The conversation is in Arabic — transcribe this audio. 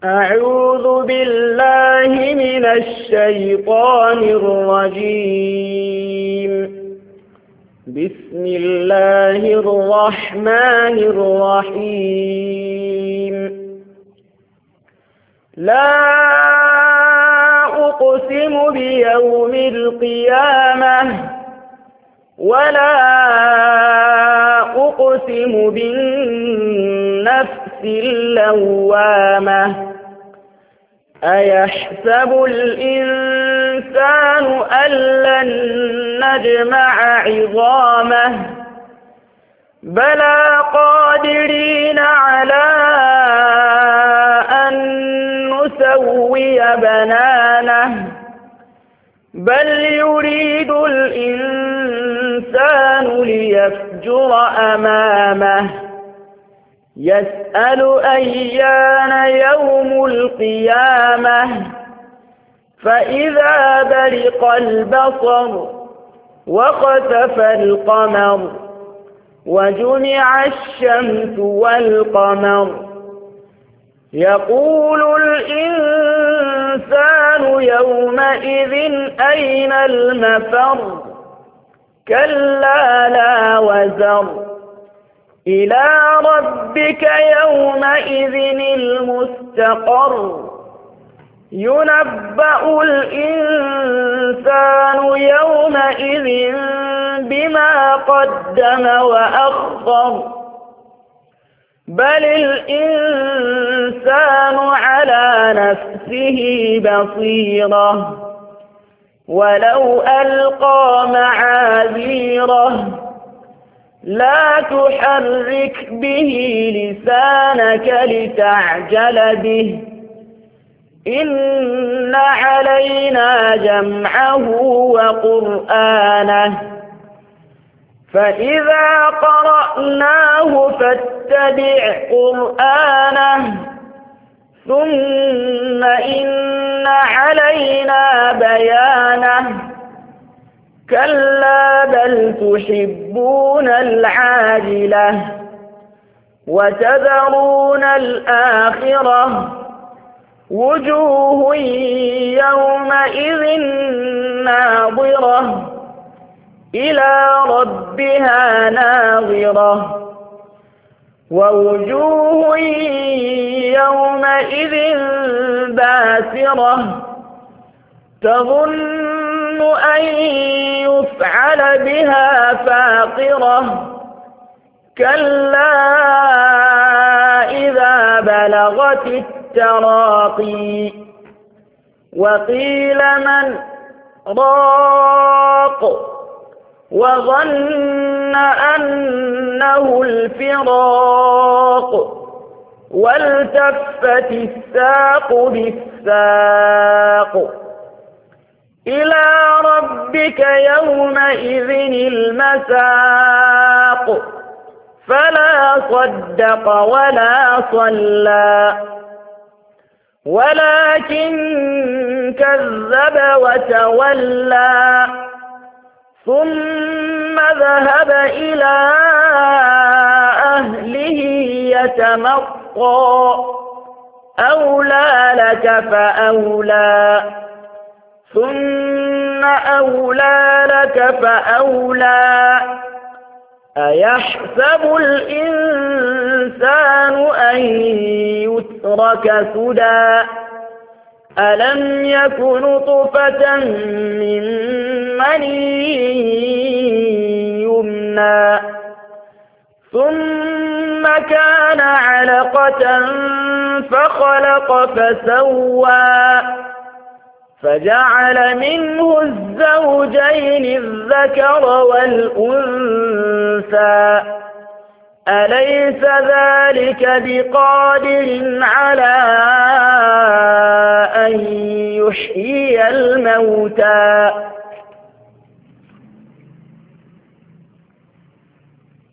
أعوذ بالله من الشيطان الرجيم. بسم الله الرحمن الرحيم. لا أقسم بيوم القيامة ولا أقسم بالنفس اللوامة. أيحسب الإنسان أن لن نجمع عظامه بلى قادرين على أن نسوي بنانه بل يريد الإنسان ليفجر أمامه يسأل أيان يوم القيامة فإذا برق البصر وخسف القمر وجمع الشمس والقمر يقول الإنسان يومئذ أين المفر كلا لا وزر إلى ربك يومئذ المستقر ينبأ الإنسان يومئذ بما قدم وأخر بل الإنسان على نفسه بصيرة ولو ألقى معاذيره لا تحرك به لسانك لتعجل به إن علينا جمعه وقرآنه فإذا قرأناه فاتبع قرآنه ثم إن علينا بيانه كلا بل تحبون العاجلة وتذرون الآخرة وجوه يومئذ ناظرة إلى ربها ناظرة ووجوه يومئذ باسرة تظن أن يفعل بها فاقرة كلا إذا بلغت التراقي وقيل من راق وظن أنه الفراق والتفت الساق بالساق إلى ربك يومئذ المساق فلا صدق ولا صلى ولكن كذب وتولى ثم ذهب إلى أهله يتمطى أولى لك فأولى ثم أولى لك فأولى أيحسب الإنسان أن يترك سدى ألم يك نطفة من مني يمنى ثم كان علقة فخلق فسوى فجعل منه الزوجين الذكر والأنثى أليس ذلك بقادر على أن يحيي الموتى